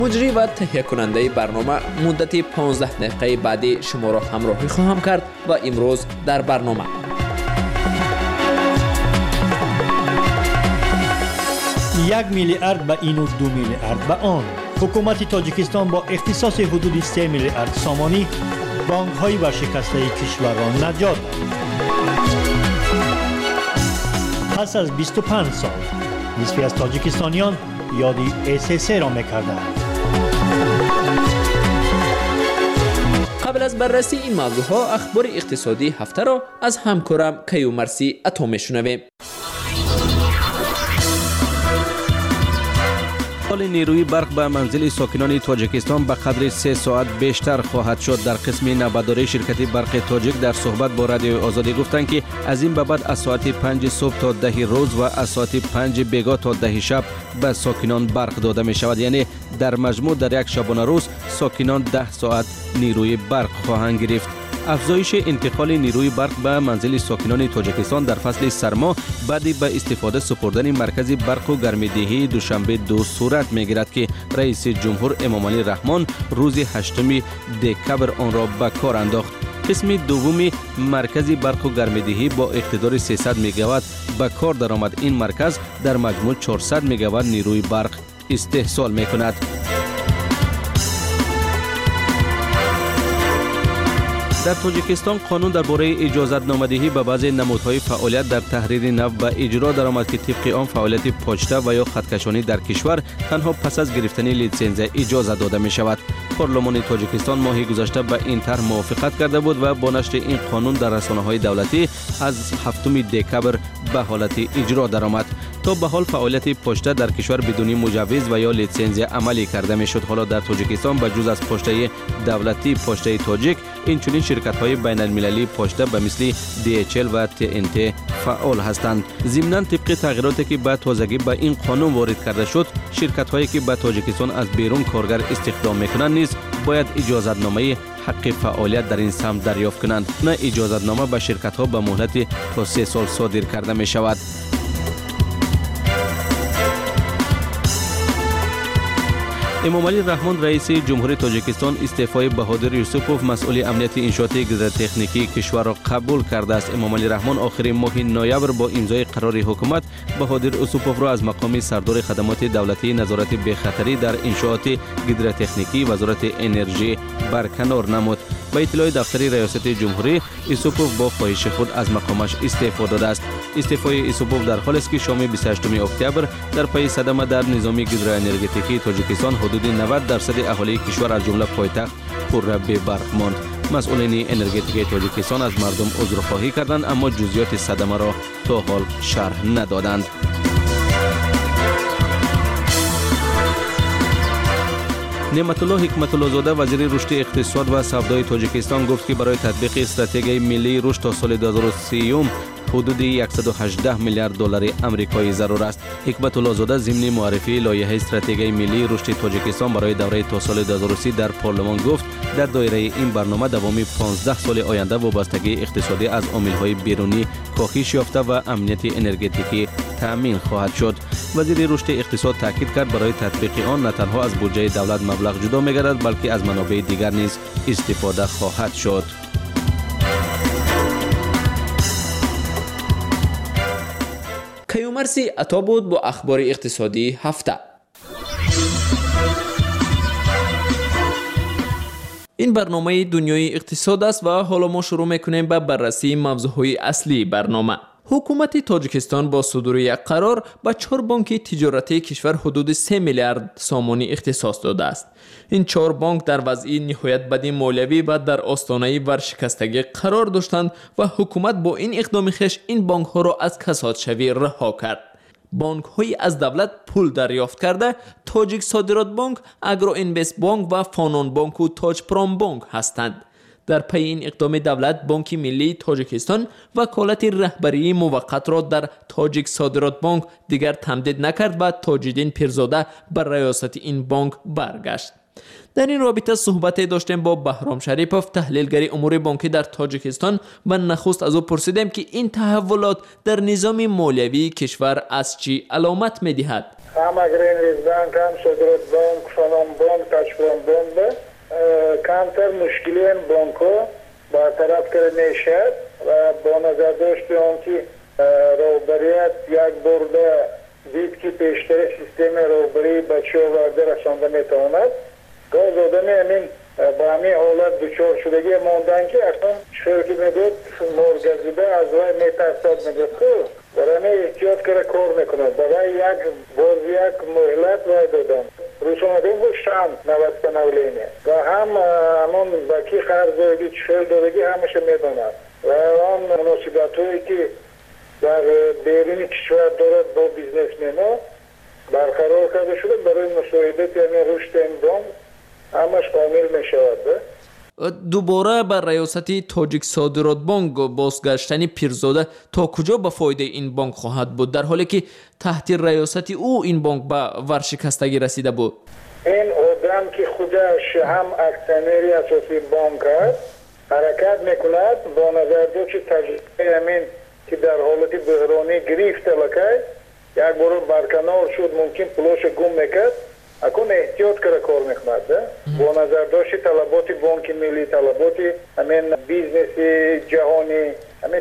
مجری و تهیه کننده برنامه مدت 15 دقیقه بعدی شما را همراهی خواهم کرد و امروز در برنامه 1 میلیارد به این و 2 میلیارد به آن. حکومت تاجیکستان با اختصاص حدود 3 میلیارد سامانی بانک های ورشکسته کشور را نجات داد. پس از 25 سال نصفی از تاجیکستانیان یادی SSA را میکردند. قبل از بررسی این موضوع ها اخبار اقتصادی هفته را از همکارم کیومرثی عطا میشنویم. انتقال نیروی برق به منزل ساکنان تاجیکستان به قدر 3 ساعت بیشتر خواهد شد. در قسم نوبتداری شرکت برق تاجیک در صحبت با رادیو آزادی گفتند که از این به بعد از ساعت 5 صبح تا 10 روز و از ساعت 5 بیگاه تا 10 شب به ساکنان برق داده می شود. یعنی در مجموع در یک شبانه روز ساکنان 10 ساعت نیروی برق خواهند گرفت. افزایش انتقال نیروی برق به منزل ساکنان تاجیکستان در فصل سرما بعد به استفاده سپردن مرکز برق و گرمایدهی دوشنبه 2 صورت می‌گیرد که رئیس جمهور امامعلی رحمان روز 8 دکبر آن را به کار انداخت. قسم دوم مرکز برق و گرمایدهی با اقتدار 300 مگاوات به کار درآمد. این مرکز در مجموع 400 مگاوات نیروی برق استحصال می‌کند. در تاجیکستان قانون درباره اجازت نامدهی به بعضی نمودهای فعالیت در تحریر نفت به اجرا درآمد که طبق آن فعالیت پوچته و یا خطکشانی در کشور تنها پس از گرفتن لیسنس اجازه داده می شود. پارلمان تاجیکستان ماه گذشته به این طرح موافقت کرده بود و با نشر این قانون در رسانه‌های دولتی از 7 دکبر به حالت اجرا درآمد. تا به حال فعالیت پوچته در کشور بدون مجوز و یا لیسنس عملی کرده می شد. حالا در تاجیکستان به جز از پوچته دولتی پوچته تاجیک این چنین شرکت‌های بین‌المللی پوچته به مثل DHL و TNT فعال هستند. ضمناً طبق تغییراتی که به تازگی به این قانون وارد کرده شد، شرکت‌هایی که به تاجیکستان از بیرون کارگر استخدام می‌کنند نیز باید اجازتنامه حق فعالیت در این سمت دریافت کنند. نه اجازتنامه به شرکت‌ها به مهلت تا 3 سال صادر کرده می‌شود. امامعلی رحمان رئیس جمهور تاجیکستان استعفای بهادر یوسفوف مسئول امنیت انشاءات گیدراتکنیکی کشور را قبول کرده است. امامعلی رحمان آخر ماه نوامبر با امضای قرار حکومت بهادر یوسفوف را از مقام سردار خدمات دولتی نظارت بی‌خطری در انشاءات گیدراتکنیکی وزارت انرژی برکنار نمود. با اطلاع دفتر ریاست جمهوری، یوسفوف با خواهش خود از مقامش استعفا داده است. استعفای یوسفوف در حالی است که شام 28 اکتبر در پی صدمه در نظام گیدروانرژتیکی تاجیکستان حدود 90% اهالی کشور از جمله پایتخت پر به برق ماند. مسئولین انرژتیک تاجیکستان از مردم عذرخواهی کردند اما جزئیات صدمه را تا حال شرح ندادند. نعمت الله حکمت الله زاده وزیر رشد اقتصاد و سودای تاجیکستان گفت که برای تطبیق استراتژی ملی رشد تا سال 2030 حدود 118 میلیارد دلار آمریکایی ضرور است. حکمت الله زاده ضمن معرفی لایحه استراتژی ملی رشد تاجیکستان برای دوره تا سال 2030 در پارلمان گفت در دایره این برنامه دوامی 15 سال آینده وابستگی اقتصادی از عامل‌های بیرونی کاهش یافته و امنیت انرژتیکی تامین خواهد شد. وزیر رشد اقتصاد تاکید کرد برای تطبیق آن نه تنها از بودجه دولت مبلغ جدا می‌گردد بلکه از منابع دیگر نیز استفاده خواهد شد. کیومرثی عطا بود با اخبار اقتصادی هفته. این برنامه دنیای اقتصاد است و حالا ما شروع میکنیم به بررسی موضوعهای اصلی برنامه. حکومت تاجیکستان با صدور یک قرار به 4 بانک تجارتی کشور حدود 3 میلیارد سامانی اختصاص داده است. این 4 بانک در وضعی نهایت بدی مالیوی و در آستانه ورشکستگی قرار داشتند و حکومت با این اقدام خویش این بانک ها را از کساد شوی رها کرد. بانک های از دولت پول دریافت کرده تاجیک صادرات بانک، اگرو اینوست بانک و فانون بانک و تاج پرام بانک هستند. در پی این اقدام دولت بانک ملی تاجیکستان وکالت رهبری موقت را در تاجیک صادرات بانک دیگر تمدید نکرد و تاج‌الدین پیرزاده بر ریاست این بانک برگشت. در این رابطه صحبت داشتیم با بهرام شریپوف، تحلیلگر امور بانکی در تاجیکستان، و نخست از او پرسیدیم که این تحولات در نظام مالیوی کشور از چی علامت می‌دهد. هم اگرین بانک، هم صادرات بانک، فنون بانک، تشکیلان بانک کمتر مشکلی این بانک‌ها برطرف کرده میشد و با نظر داشت آنکه روبریت یک برده دید که پیشتر سیستم روبری بچه آورده رسانده میتواند گاز آدمی همین با همین حالت دچار شدگی ماندن که اصلا شرکی میدود مرگزیده از وای میترسد میدود که برای همین احتیاط کرده کار میکند برای یک مهلت وای دادن رسوندن بود شام نوست نولینه و هم همون باقی خرزدگی چهل دادگی همشه میداند و آن مناسبت هایی که در بیرون کشور دارد با بیزنسمن‌ها برقرار کرده شده برای مساعدت یعنی رشد این بانک همش کامل می شود. دوباره بر ریاست تاجیک صادرات بانک بازگشتن پیرزاده تا کجا به فایده این بانک خواهد بود در حالی که تحت ریاست او این بانک به ورشکستگی رسیده بود؟ این آدم که خودش هم اکسیونری اساسی بانک است حرکت میکند با نظر داشت تجربه همین که در حالت بحرانی گرفت لکه یک بار برکنار شد ممکن پولش گم میکرد اکن احتیاط کرده کار میکند با نظر داشت طلبات بانک ملی طلبات همین بیزنس جهانی همین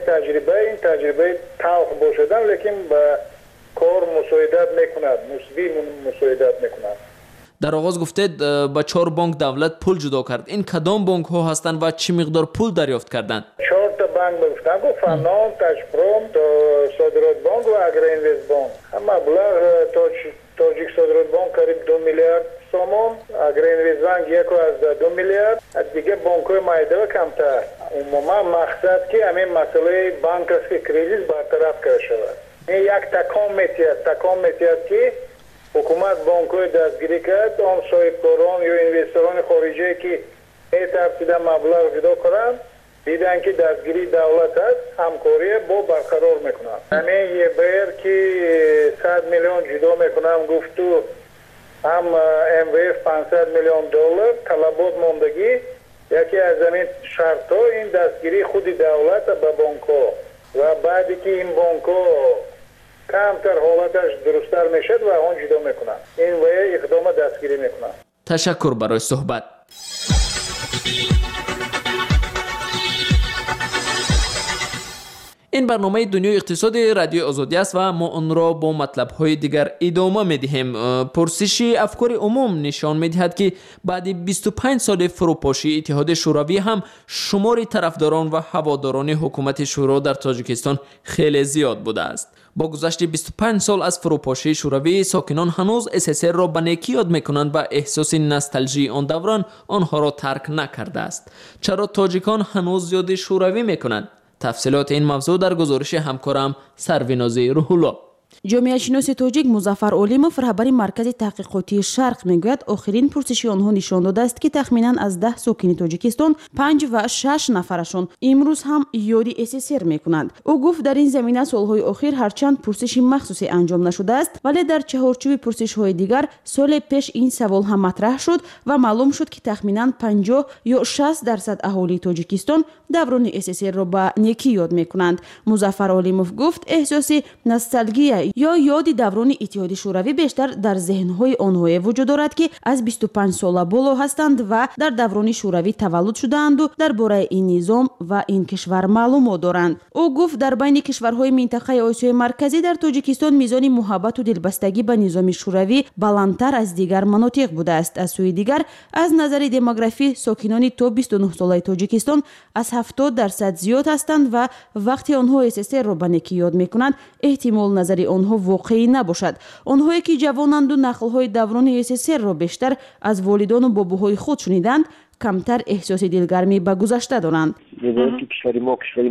تجربه تلخ باشدن لیکن به کار مساعدت میکند مثبی مساعدت میکند. در آغاز گفتید با 4 بانک دولت پول جدا کرد. این کدام بانک ها هستند و چی مقدار پول دریافت کردند؟ 4 تا بانک گفتند که فنون، تشپروم، صادرات بانک و اگرینویست بانک. مبلغ تاجیک صادرات بانک قریب 2 میلیارد سوم، اگرینویست بانک 1.2 میلیارد، دیگه بانک های مایده کمتر. عموما مقصد که همین مسئله بانک است که کریزیس برطرف کرده شود. این یک تکان میتیاد که حکومت بانک‌های دستگیری کرد آن صاحبکاران یا اینوستران خارجی که می‌ترسیدن مبلغ جدا کنند دیدن که دستگیری دولت است همکاری با برقرار میکنند همین یه بیر که 100 میلیون جدا میکنم گفتو هم MWF 500 میلیون دلار طلبات موندگی یکی از همین شرط‌ها این دستگیری خود دولت به بانک‌ها و بعدی که این بانک‌ها کمتر حالتش درستر میشد و آن جدا میکنن این و اقدام دستگیری میکنن. تشکر برای صحبت. این برنامه دنیای اقتصاد رادیو آزادی است و ما آن را با مطلب‌های دیگر ادامه می‌دهیم. پرسش افکار عموم نشان می‌دهد که بعد 25 سال فروپاشی اتحاد شوروی هم شمار طرفداران و هواداران حکومت شورا در تاجیکستان خیلی زیاد بوده است. با گذشت 25 سال از فروپاشی شوروی ساکنان هنوز SSR را به نیکی یاد می‌کنند و احساس نوستالژی آن دوران آنها را ترک نکرده است. چرا تاجیکان هنوز یاد شوروی می‌کنند؟ تفصیلات این موضوع در گزارش همکارم سرویناز روح‌الله. جامعه شناس تاجیک مظفر علیموف رهبر مرکز تحقیقاتی شرق میگوید آخرین پرسشی آنها نشان داده است که تخمینا از 10 ساکن تاجیکستان 5 و 6 نفرشان امروز هم یاد SSR میکنند. او گفت در این زمینه سالهای اخیر هرچند پرسشی مخصوصی انجام نشده است ولی در چهارچوب پرسش‌های دیگر سال پیش این سوال هم مطرح شد و معلوم شد که تخمینا 50 یا 60% اهالی تاجیکستان دوران SSR را به نیکی یاد میکنند. مظفر علیموف گفت احساس نوستالژی یا یاد دوران اتحاد شوروی بیشتر در ذهن‌های آنها وجود دارد که از 25 سال بالا هستند و در دوران شوروی تولد شدند و درباره این نظام و این کشور معلومات دارند. او گفت در بین کشورهای منطقه آسیای مرکزی در تاجیکستان میزان محبت و دلبستگی به نظام شوروی بلندتر از دیگر مناطق بوده است. از سوی دیگر از نظر دموگرافی ساکنان تا 29 ساله تاجیکستان از 70% زیاد هستند و وقتی آنها SSR را به نیکی یاد میکنند احتمال نظری آنها واقعی نباشد. آنهایی که جوانند و نقل‌های دوران SSR را بیشتر از والدان و باباهای خود شنیدند کمتر احساس دلگرمی به گذشته دارند. می‌دانید که کشوری ما کشوری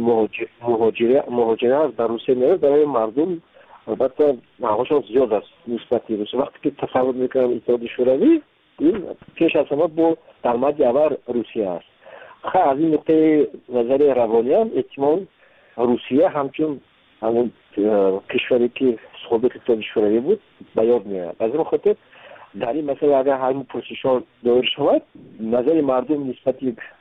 مهاجره است در روسیه میاد برای مردم البته نقاشون زیاد است نسبت به روسیه وقتی که تصور میکنم اتحاد شوروی این پیش از همه با درآمد اول روسیه است. از این نقطه نظر روانی هم احتمال روسیه همچون همون کشوری که صحبت اتحاد شوروی بود به یاد میاد. از این خاطر در این مسئله اگر همین پرسش‌ها دایر شود نظر مردم نسبت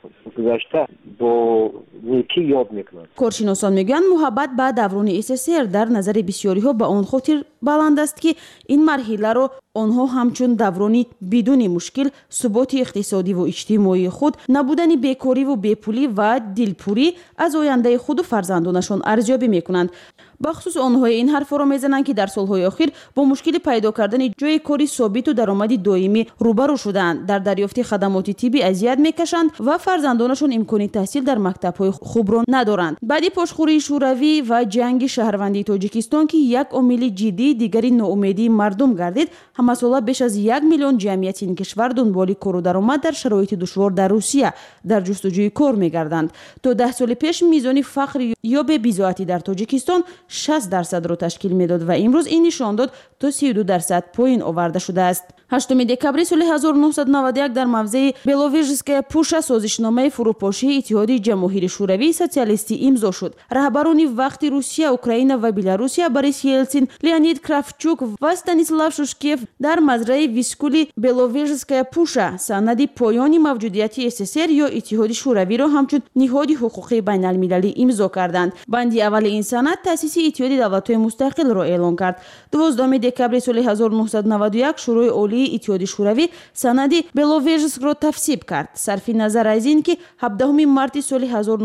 گذشته با نیکی یاد میکنند. کارشناسان میگویند محبت به دوران СССР در نظر بسیاری ها به آن خاطر بلند است که این مرحله را آنها همچون دورانی بدون مشکل ثبات اقتصادی و اجتماعی خود، نبودن بیکاری و بیپولی و دلپوری از آینده خود و فرزندانشان ارزیابی میکنند. بخصوص آنها این حرف را میزنند که در سالهای اخیر با مشکل پیدا کردن جای کاری ثابت و درآمد دائمی روبرو شدند، در دریافت خدمات طبی اذیت میکشند و فرزندانشان امکان تحصیل در مکتب‌های خوب را ندارند. بعد پاشخوری شوروی و جنگ شهروندی تاجیکستان که یک عامل جدی دیگری ناامیدی مردم گردید، همساله بیش از 1 میلیون جمعیت این کشور دنبال کار و درآمد در شرایط دشوار در روسیه در جستجوی کار میگردند. تا 10 سال پیش میزان فقر یا بی‌بضاعتی در تاجیکستان 60% را تشکیل میداد و امروز این نشان داد تا 32% پایین آورده شده است. 8 دکبر سال 1991 در موضع بلوویژسکایا پوشا سازشنامه فروپاشی اتحادیه جماهیر شوروی سوسیالیستی امضا شد. رهبران وقت روسیه، اوکراین و بلاروسیا بوریس یلتسین، لئونید کرافتچوک و استانیسلاو شوشکیف در مزرعه ویسکولی بلوویژسکایا پوشا سند پایان موجودیت СССР یا اتحاد شوروی را همچون نهاد حقوقی بین المللی امضا کردند. بند اول این سند تأسیس اتحاد دولت‌های مستقل را اعلان کرد. 12 دکبر سال 1991 شورای عالی اتحاد شوروی سند بلوویژسک را تصویب کرد. صرف نظر از این که 17 مارس سال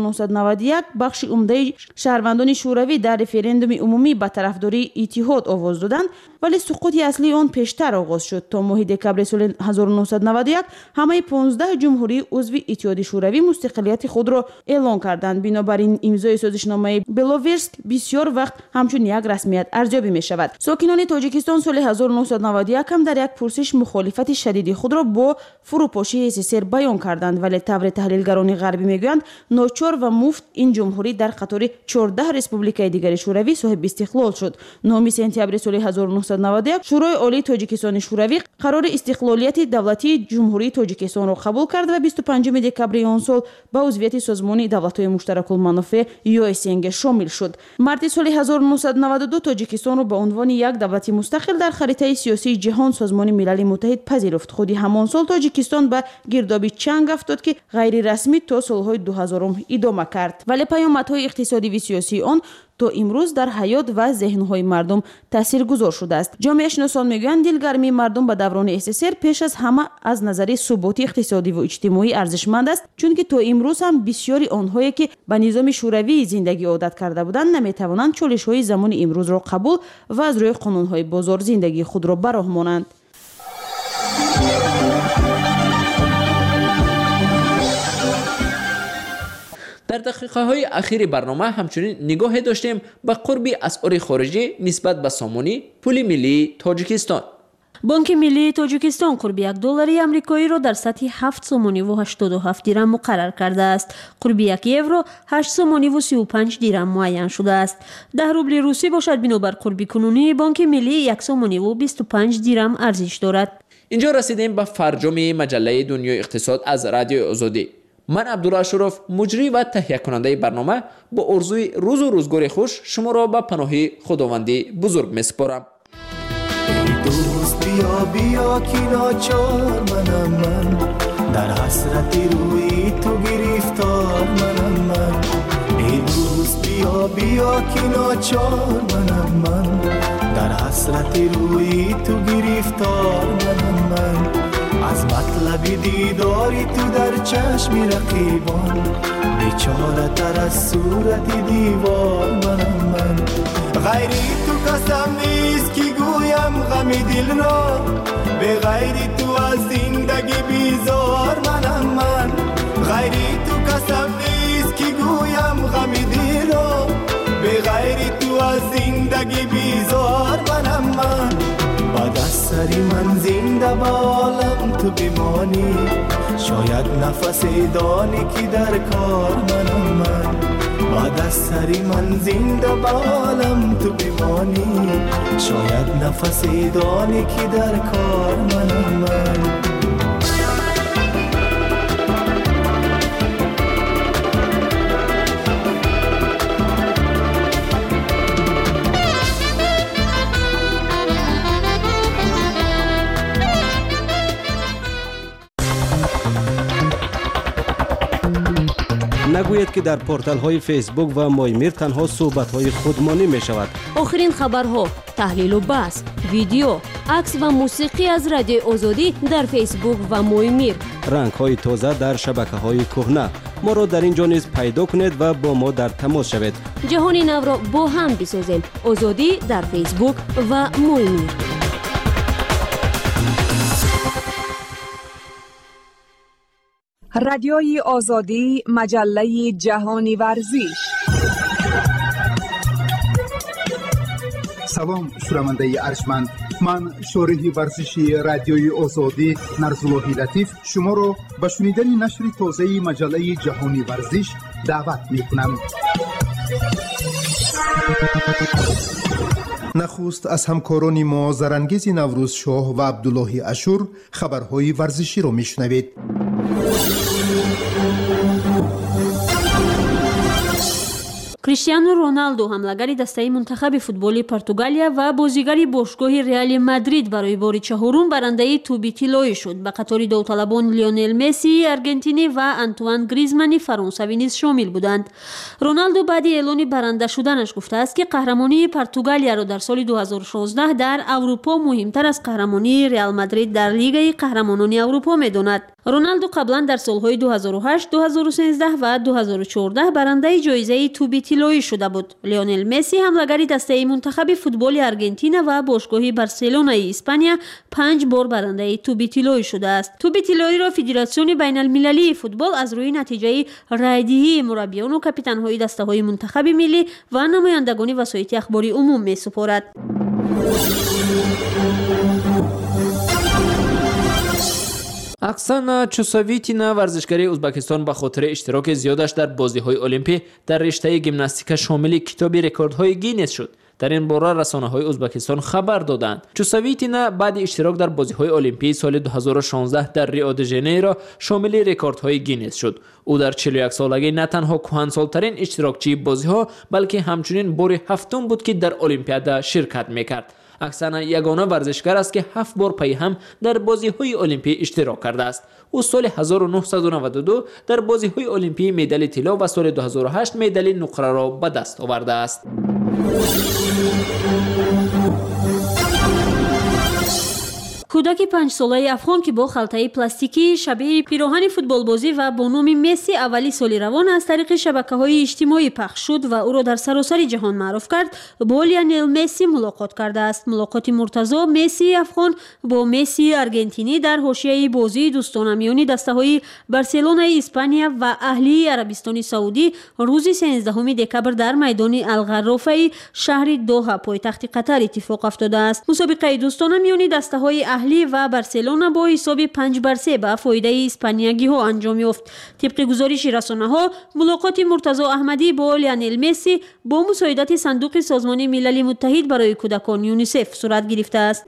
1991 بخش عمده شهروندان شوروی در رفراندوم عمومی به طرفداری اتحاد آواز دادند، ولی سقوط اصلی آن پیشتر آغاز شد. تا ماه دکبر سال 1991 همه 15 جمهوری عضو اتحاد شوروی مستقلیت خود را اعلان کردند. بنابراین امضای سازشنامه بلوویژسک بسیار وقت همچون یک رسمیت ارزیابی می شود. ساکنان تاجیکستان سال 1991 هم در یک پرسش مخالفت شدید خود را با فروپاشی СССР بیان کردند، ولی طور تحلیلگران غربی میگویند ناچار و مفت این جمهوری در قطار 14 ریسپوبلیکای دیگر شوروی صاحب استقلال شد. 9 سپتامبر سال 1991 شورای عالی تاجیکستان شوروی قرار استقلالیت دولتی جمهوری تاجیکستان را قبول کرد و 25 دکبر آن سال به عضویت سازمان دولت‌های مشترک المنافع USNG شامل شد. مارس سال 1992 تاجیکستان را به عنوان یک دولت مستقل در خریطه سیاسی جهان سازمان ملل متحد پذیرفت. خودی همان سال تاجیکستان به گردابی چنگ افتاد که غیر رسمی تا سالهای 2000 ادامه کرد، ولی پیامدهای اقتصادی و سیاسی آن تا امروز در حیات و ذهن‌های مردم تاثیرگذار شده است. جامعه شناسان میگویند دلگرمی مردم به دوران СССР پیش از همه از نظر ثبات اقتصادی و اجتماعی ارزشمند است، چون که تا امروز هم بسیاری آنهایی که به نظام شوروی زندگی عادت کرده بودند نمیتوانند چالش‌های زمان امروز را قبول و از روی قانون‌های بازار زندگی خود را براه مانند. در دقیقه های اخیر برنامه همچنین نگاه داشتیم به قرب اسعار خارجی نسبت به سامانی پول ملی تاجیکستان. بانک ملی تاجیکستان قرب $1 آمریکایی را در سطح 7 سومانی و 87 درم مقرر کرده است. قرب 1 یورو 8 سومانی و 35 درم معین شده است. 10 روبل روسی باشد بنابر قرب کنونی بانک ملی 1 سومانی و 25 درم ارزش دارد. اینجا رسیدیم به فرجام مجله دنیای اقتصاد از رادیو آزادی. من عبدالله اشرف مجری و تهیه کننده برنامه با آرزوی روز و روزگار خوش شما را به پناه خداوندی بزرگ میسپارم. دوست بیا بیا که ناچار منم من، در حسرت روی تو گرفتار منم من. ای دوست بیا بیا که ناچار منم من، در حسرت روی تو گرفتار منم من. از مطلب دیداری تو در چشم رقیبان، بیچاره تر از صورت دیوار منم من. غیری تو قسم نیست که گویم غم دل را، به غیری تو از زندگی بیزار منم من. غیری تو قسم نیست که گویم غم دل را، به غیری تو از زندگی بیزار منم من. بعد از سری من زنده با عالم تو بمانی، شاید نفس دانی که در کار منم من. بعد از سری من زنده با عالم تو بمانی، شاید نفس دانی که در کار منم من. نگویید که در پورتال های فیسبوک و مایمیر تنها صحبت های خودمانی می شود. آخرین خبرها، تحلیل و بحث، ویدیو، عکس و موسیقی از رادیو آزادی در فیسبوک و مایمیر. رنگ های تازه در شبکه های کهنه. ما را در اینجا نیز پیدا کنید و با ما در تماس شوید. جهان نو را با هم بسازیم. آزادی در فیسبوک و مایمیر. رادیوی آزادی، مجله جهانی ورزش. سلام شنونده ارجمند، من شارح ورزشی رادیوی آزادی نرزاللهی لطیف شما را به شنیدن نشر تازه مجله جهانی ورزش دعوت می‌کنم. نخست از همکاران ما زرانگیز نوروز شاه و عبدالله اشور خبرهای ورزشی را میشنوید. کریستیانو رونالدو حملهگری دسته منتخب فوتبالی پرتغالیا و بازیگر باشگاه ریال مادرید برای بار چهارم برنده توپی طلایی شد. به قطار داوطلبان لیونل مسی ارژنتینی و آنتوان گریزمانی فرانسوی نیز شامل بودند. رونالدو بعد اعلان برنده شدنش گفته است که قهرمانی پرتغالیا را در سال 2016 در اروپا مهمتر از قهرمانی ریال مادرید در لیگ قهرمانان اروپا می‌داند. رونالدو قبلا در سالهای 2008، 2013 و 2014 برنده جایزه توپی طلایی شده بود. لیونل مسی حملهگری دسته منتخب فوتبال آرژانتین و باشگاه بارسلونا اسپانیا 5 بار برنده توپی طلایی شده است. توپی طلایی را فدراسیون بین المللی فوتبال از روی نتیجه رایدهی مربیان و کاپیتان‌های دسته‌های منتخب ملی و نمایندگان وسایط اخباری عموم می‌سپارد. اکسانا چوسویتینا ورزشکاری ازبکستان به خاطر اشتراک زیادش در بازی‌های المپی در رشته ژیمناستیک شامل کتاب رکوردهای گینس شد. در این باره رسانه‌های ازبکستان خبر دادند. چوسویتینا بعد اشتراک در بازی‌های المپی سال 2016 در ریو د ژانیرو شامل رکوردهای گینس شد. او در 41 سالگی نه تنها کهنسال‌ترین اشتراکچی بازی‌ها بلکه همچنین بار هفتم بود که در المپیاد شرکت می‌کرد. اکسانا یگانه ورزشکار است که 7 بار پی هم در بازی‌های المپی اشتراک کرده است. او سال 1992 در بازی‌های المپی مدال طلا و سال 2008 مدال نقره را به دست آورده است. کودک 5 ساله افغان که با خلطه پلاستیکی شبیه پیراهن فوتبال بازی و با نام مسی اولی سال روان از طریق شبکه‌های اجتماعی پخش شد و او را در سراسر جهان معروف کرد، با لیونل مسی ملاقات کرده است. ملاقات مرتضی مسی افغان با مسی ارژنتینی در حاشیه بازی دوستانه میان دسته‌های بارسلونا اسپانیا و اهلی عربستان سعودی روز 13 دکبر در میدان الغرافه شهر دوحه پایتخت قطر اتفاق افتاده است. مسابقه دوستانه میان دسته‌های اهلی و بارسلونا با حساب 5-3 به فایده اسپانیایی ها انجام یافت. طبق گزارش رسانه ها ملاقات مرتضی احمدی با لیونل مسی با مساعدت صندوق سازمان ملل متحد برای کودکان یونیسف صورت گرفته است.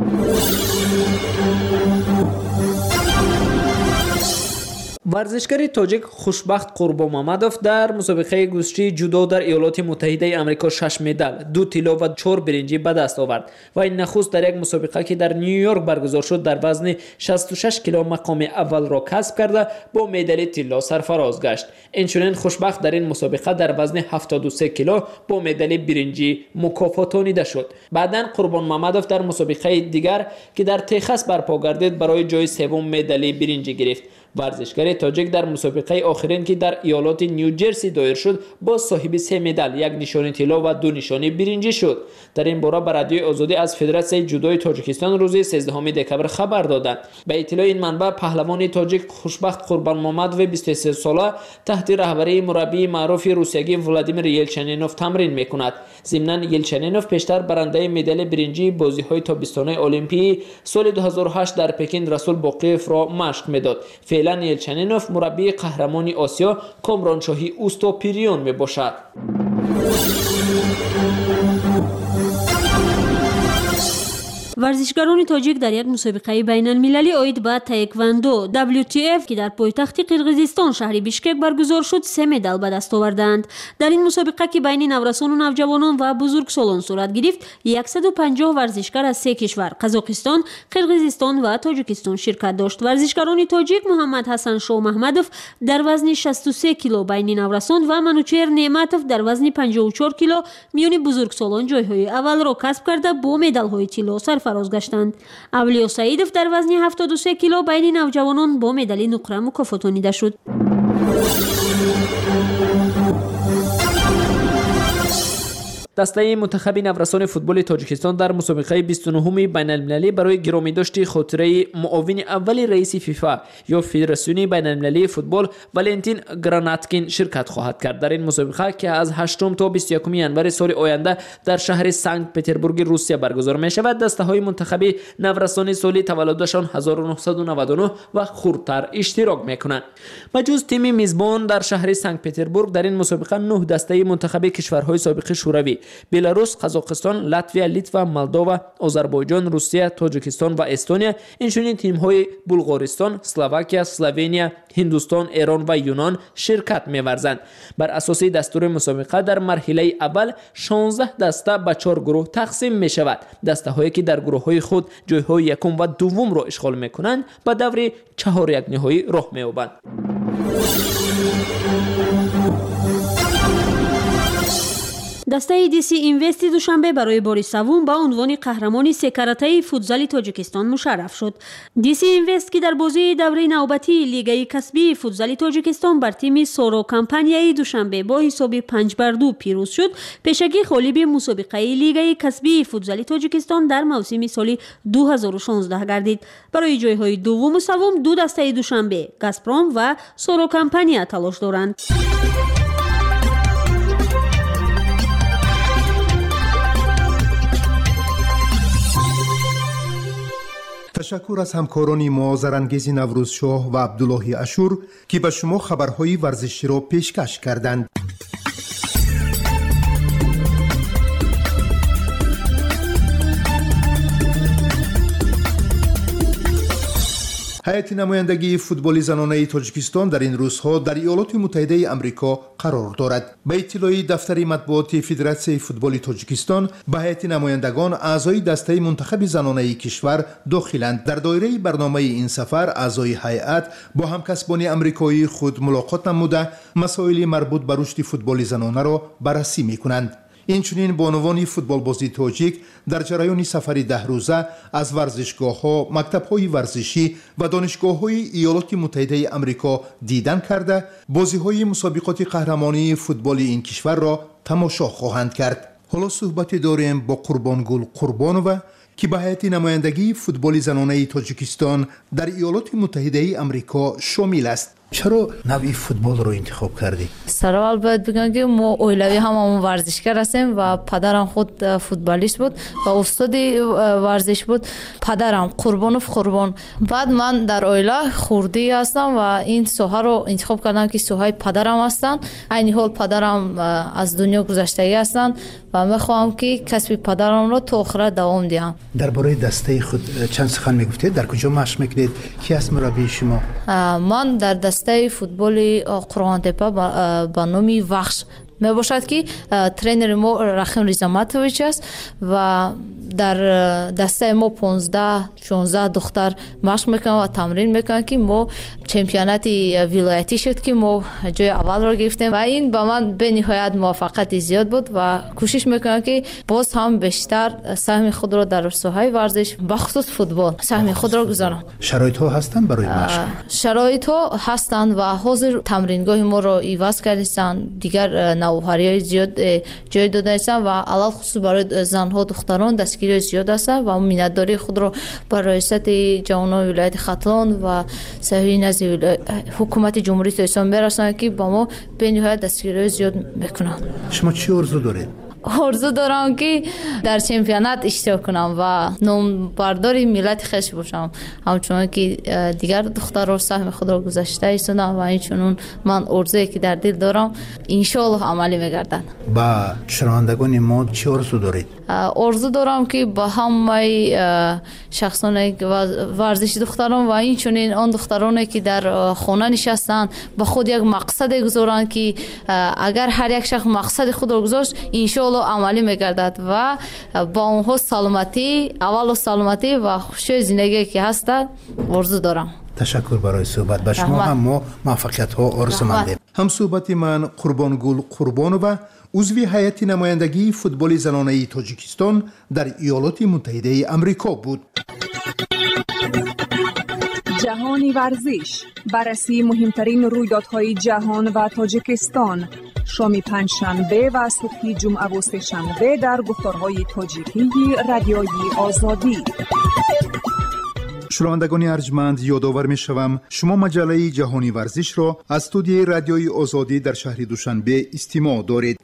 ورزشکار تاجیک خوشبخت قربان مامدوف در مسابقه گوشتی جودو در ایالات متحده آمریکا 6 مدال، 2 طلا و 4 برنجی به دست آورد و این نخست در یک مسابقه که در نیویورک برگزار شد در وزن 66 کیلو مقام اول را کسب کرده با مدال طلا سرفراز گشت. اینچنین خوشبخت در این مسابقه در وزن 73 کیلو با مدال برنجی مکافاتانیده شد. بعداً قربان مامدوف در مسابقه دیگر که در تگزاس برپا گردید برای جای سوم مدال برنجی گرفت. ورزشکار تاجیک در مسابقه آخرین که در ایالات نیوجرسی دایر شد با صاحب 3 مدال، 1 نشان طلا و 2 نشان برنجی شد. در این باره به رادیوی آزادی از فدراسیون جودوی تاجیکستان روز 13 دکبر خبر دادند. به اطلاع این منبع پهلوان تاجیک خوشبخت قربان مامدوف 23 ساله تحت رهبری مربی معروف روسیایی ولادیمیر یلچنینوف تمرین میکند. ضمناً یلچنینوف پیشتر برنده مدال برنجی بازی‌های تابستانه المپی سال 2008 در پکین رسول باقیف را مشق میداد. فعلا یلچنینوف مربی قهرمانی آسیا کامرانشاهی اوستاپیریون می باشد. ورزشکاران تاجیک در یک مسابقه بین المللی اید به تایکواندو WTF که در پایتخت قرقیزستان شهر بیشکک برگزار شد 3 مدال به دست آوردند. در این مسابقه که بین نورسان و نوجوانان و بزرگسالان صورت گرفت 150 ورزشکار از 3 کشور قزاقستان، قرقیزستان و تاجیکستان شرکت داشت. ورزشکاران تاجیک محمد حسن شاه محمدوف در وزن 63 کیلو بین نورسان و منوچهر نعمتوف در وزن 54 کیلو میان بزرگسالان جایهای اول را کسب کرده با مدال‌های طلا سرفراز گشتند. اولیا سعیدوف در وزن 73 کیلو بین نوجوانان با مدال نقره مکافاتانیده شد. دسته منتخب نورسان فوتبال تاجیکستان در مسابقه 29 بین المللی برای گرامی داشتی خاطره معاون اول رئیس فیفا یا فدراسیون بین المللی فوتبال ولنتین گراناتکین شرکت خواهد کرد. در این مسابقه که از 8 تا 21 ینور سال آینده در شهر سنت پترزبورگ روسیه برگزار می شود، دسته های منتخب نورسان سال تولدشان 1999 و خردتر اشتراک می کنند. بجز تیم میزبان در شهر سنت پترزبورگ در این مسابقه 9 دسته منتخب کشورهای سابق شوروی بلاروس، قزاقستان، لاتویا، لیتوا، مولداوا، آذربایجان، روسیه، تاجیکستان و استونیا، اینچنین تیم‌های بلغارستان، اسلواکیا، اسلوونیا، هندوستان، ایران و یونان شرکت می‌ورزند. بر اساس دستور مسابقه در مرحله اول 16 دسته به 4 گروه تقسیم می‌شود. دسته‌هایی که در گروه‌های خود جای‌های یکم و دوم را اشغال می‌کنند به دور 4 نهایی راه می‌یابند. دسته دیسی اینوست دوشنبه برای بار سوم با عنوان قهرمان 3 کرته فوتزال تاجیکستان مشرف شد. دیسی اینوست که در بازی دوره نوبتی لیگ کسبی فوتزال تاجیکستان بر تیم سورو کمپانیای دوشنبه با حساب 5-2 پیروز شد، پیشگی غالب مسابقه لیگ کسبی فوتزال تاجیکستان در موسم سال 2016 گردید. برای جایهای دوم و سوم دو دسته دوشنبه، گازپروم و سورو کمپانیا تلاش دارند. تشکر از همکاران ما زرانگیز نوروزشاه و عبدالله اشور که به شما خبرهای ورزشی را پیشکش کردند. هیئت نمایندگی فوتبال زنانه تاجیکستان در این روزها در ایالات متحده آمریکا قرار دارد. به اطلاع دفتر مطبوعات فدراسیون فوتبال تاجیکستان، به هیئت نمایندگان اعضای دسته منتخب زنانه کشور داخلند. در دایره برنامه این سفر اعضای هیئت با همکسبان آمریکایی خود ملاقات نموده مسائل مربوط به رشد فوتبال زنانه را بررسی می‌کنند. اینچنین بانوان فوتبال بازی تاجیک در جریان سفر 10 روزه از ورزشگاه‌ها، مکتب‌های ورزشی و دانشگاه‌های ایالات متحده آمریکا دیدن کرده بازی‌های مسابقات قهرمانی فوتبال این کشور را تماشا خواهند کرد. حالا صحبت داریم با قربانگل قربانووا که به هیئت نمایندگی فوتبال زنانه تاجیکستان در ایالات متحده آمریکا شامل است. چرا نوع فوتبال رو انتخاب کردی؟ سرال باید بگم که ما اولوی هممون ورزشکار هستیم و پدرم خود فوتبالیست بود و استاد ورزش بود. پدرم قربان. بعد من در اویلا خوردی هستم و این سوها رو انتخاب کردم که سوهای پدرم هستن. این حال پدرم از دنیا گذشته هستن و میخوام که کسب پدرم رو تا آخر دوام دهم. درباره دسته خود چند سخن میگفتید؟ در کجا مشق میکنید؟ کی است مربی شما؟ من در دسته فوتبال قرآن تپه با نام وخش می باشد که ترینر ما رحیم ریزامتویچ است و در دسته ما 15-16 دختر مشق میکنن و تمرین میکنن که ما چمپیونات ولایتی شد که ما جای اول را گرفتیم و این با من به نهایت موفقیت زیاد بود و کوشش میکنم که باز هم بیشتر سهم خود را در ساحه ورزش بخصوص فوتبال سهم خود را گذارم. شرایط ها هستن برای مشق؟ شرایط ها هستند و حاضر تمرینگاه ما را عوض کردن، دیگر نوآوری زیاد جای داده هستند و علل خصوص برای زنها دختران دستگیری زیاد است و مینداری خود را بر رئیست جوانان ولایت ختلان و صحیح نزد حکومت جمهوری اسلامی برسانند که با ما به نهایت دستگیری زیاد میکنند. شما چی آرزو دارید؟ آرزو دارم که در چمپیونات اشتراک کنم و نامبردار ملت خویش باشم، همچنان که دیگر دخترها سهم خود را گذاشته ایستادند و اینچنین من آرزویی که در دل دارم ان شاء الله عملی میگردد. با شنوندگان ما چه آرزو دارید؟ آرزو دارم که با همه شخصانی که ورزشی دختران و اینچنین آن دخترانی که در خانه نشستند با خود یک مقصد گذارند که اگر هر یک شخص مقصد خود را گذاشت ان شاء الله عملی میگردد و با اونها سلامتی، اول سلامتی و خوشی زندگی که هست آرزو دارم. تشکر برای صحبت با شما. هم ما موفقیت ها آرزومندیم. هم صحبت من قربانگل قربانووا، عضو هیئت نمایندگی فوتبال زنانه تاجیکستان در ایالات متحده آمریکا بود. جهانی ورزش، بررسی مهمترین رویدادهای جهان و تاجیکستان، شام پنجشنبه و صبح جمعه و سه‌شنبه در گفتارهای تاجیکی رادیوی آزادی. شنوندگان ارجمند، یادآور می‌شوم شما مجله جهانی ورزش را از استودیوی رادیوی آزادی در شهر دوشنبه استماع دارید.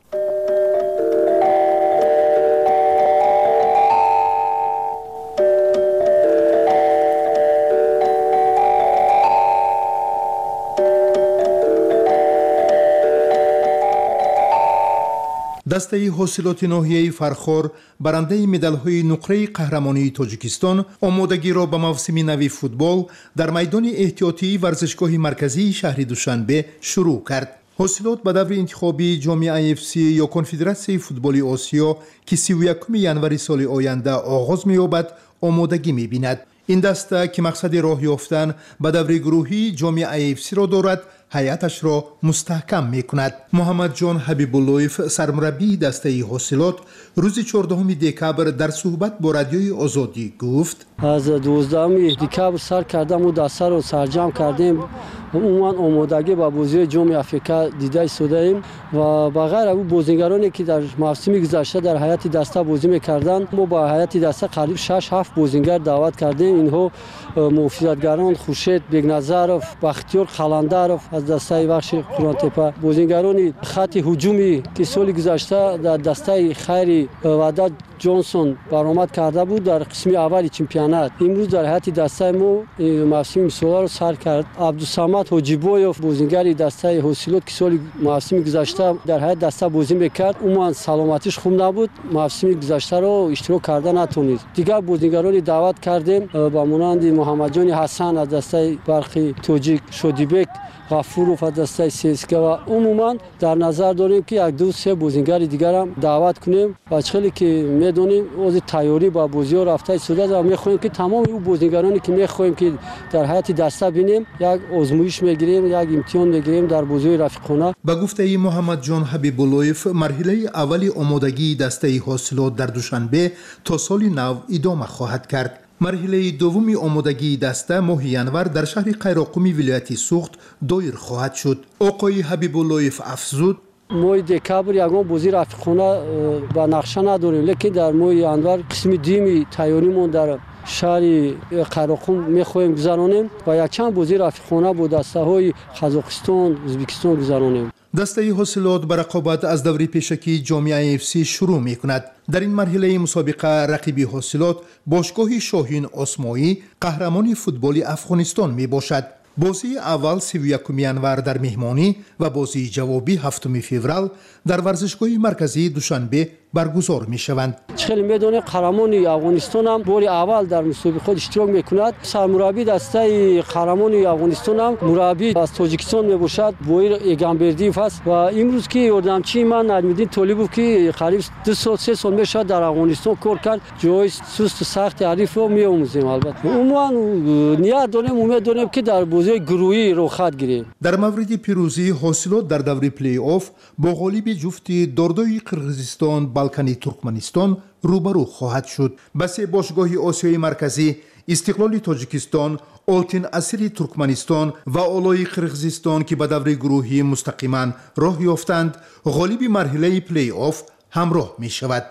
دسته حاصلات ناحیه فرخار برنده مدال‌های نقره قهرمانی تاجیکستان آمادگی را به موسم نو فوتبال در میدان احتیاطی ورزشگاه مرکزی شهر دوشنبه شروع کرد. حاصلات به دور انتخابی جام AFC یا کنفدراسیون فوتبال آسیا که 31 ژانویه سال آینده آغاز می‌یابد آمادگی می‌بیند. این دسته که مقصد راه یافتن به دور گروهی جام AFC را دارد، هیئتش را مستحکم می‌کند. محمد جان حبیب‌اللهیف، سرمربی دسته حاصلات، روز 14 دکبر در صحبت با رادیوی آزادی گفت: از 12 دکبر سر کردم و دسته را سرجم کردیم. عموما آمادگی با بازی جام آفریقا دیده ایستادیم و بغیر او بازیگرانی که در موسم گذشته در هیئت دسته بازی می‌کردند، ما با هیئت دسته قریب 6-7 بازیگر دعوت کردیم. اینها محافظتگران خورشید بیگنظرов، بختیار قلندرов از دسته بخش قران‌تپه، بازیگران خط هجومی که سال گذشته در دسته خیری وعدت جانسون برآمد کرده بود در قسم اول چمپیونات، امروز در هیئت دسته ما موسم سال را سر کرد. عبدالصمد حاجیبایوف، بازیگر دسته حاصلات که سال موسم گذشته در هیئت دسته بازی میکرد، عموما سلامتیش خوب نبود، موسم گذشته را اشتراک کرده نتونید. دیگر بازیگران دعوت کردیم با مانند محمد جان حسن از دسته برخی تاجیک، شادیبک غفورов از دسته سیسکه و عموما در نظر داریم که یک دو سه بازیگر دیگر هم دعوت کنیم. بچه‌ای که میدونیم از تیاری با بازی‌ها رفته شده و می‌خوایم که تمام اون بازیگرانی که می‌خوایم که در هیئت دسته بینیم یک آزمایش می‌گیریم، یک امتحان می‌گیریم در بازی رفیقانه. با گفته محمد جان حبیب‌اللهیف، مرحله اولی آمادگی دسته حاصلات در دوشنبه تا سال نو ادامه خواهد کرد. مرحله دومی آمادگی دسته ماه ژانویه در شهر قیراقمی ولایت سوخت دایر خواهد شد. آقای حبیب‌اللهیف افزود: ماه دکبر یگان بازی رفیقانه با نقشه نداریم، لیکن در ماه ژانویه قسم دیمی تیاریمون در شهر قیراقم میخواهیم گذرانیم و یک چند بازی رفیقانه با دسته های قزاقستان، ازبکستان گذرانیم. دسته حاصلات به رقابت از دوره پیشکی جام AFC شروع می کند. در این مرحله مسابقه رقیبی حاصلات باشگاه شاهین آسمایی قهرمان فوتبال افغانستان می باشد. بازی اول 31 ژانویه در مهمانی و بازی جوابی 7 فوریه در ورزشگاه مرکزی دوشنبه برگزار می شوند. خیلی میدونه قهرمان افغانستان هم بار اول در مسابقه اشتراک میکند. سرمربی دسته قهرمان افغانستان هم مربی از تاجیکستان می باشد، بویر ایگانبردیف است و امروز که یاردمچی من نجم‌الدین طالبوف که قریب 2 سال 3 سال میشه در افغانستان کار کرد، جای سست و سخت حریف رو میآموزیم. البته عموما نیت داریم، امید داریم که در بازی گروهی رو خط گیریم. در مورد پیروزی حاصلات در دوره پلی آف با غالب جفتی داردای قرقیزستان بالکانی ترکمنستان روبرو خواهد شد. بس باشگاه آسیای مرکزی استقلال تاجیکستان، آلتین اسیر ترکمنستان و آلای قرقیزستان که به دوره گروهی مستقیما راه یافتند غالب مرحله پلی آف همراه می شود.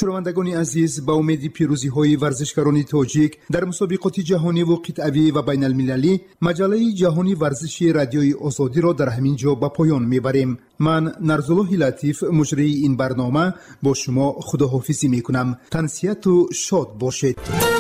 شنوندگان عزیز، با امید پیروزی های ورزشکاران تاجیک در مسابقات جهانی و قطعی و بین المللی، مجله جهانی ورزشی رادیوی آزادی را در همین جا به پایان میبریم. من نرزالله لطیف مجری این برنامه با شما خداحافظی میکنم. تنسیت و شاد باشید.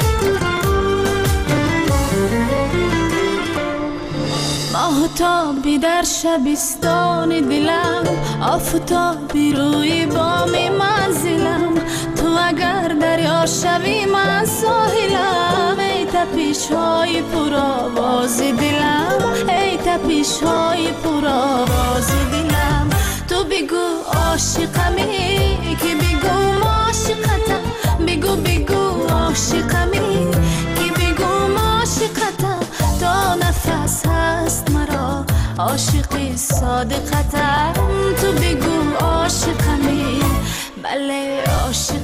ماهتابی در شبستان دلم، آفتابی روی بام منزلم، تو اگر دریا شوی من ساحلم. ای تپش های پرآواز دلم، ای تپش های پرآواز دلم. تو بگو عاشقمی که بگو عاشقتم، بگو بگو عاشقمی که بگو عاشقتم. تا نفس هست مرا عاشق صادقتم، تو بگو عاشقمی، بله عاشق